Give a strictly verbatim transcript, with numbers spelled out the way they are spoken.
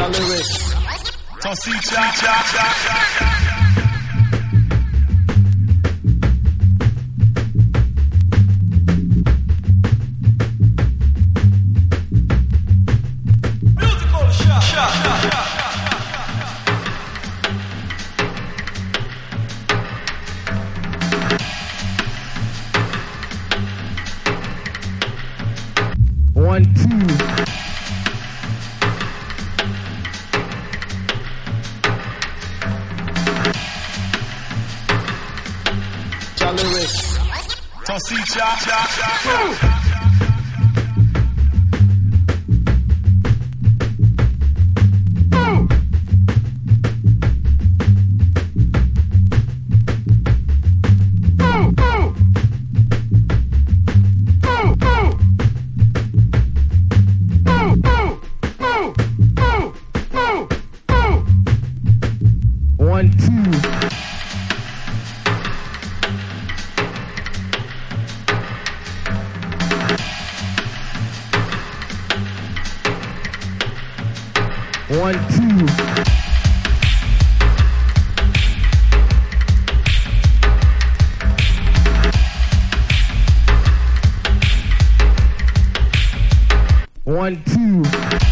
lyrics. Tosicha, cha, cha, cha, cha. Musical shot, shot, shot, shot. One, two. Lyrics. Tosicha, cha, cha, cha. One, two. One, two. One, two.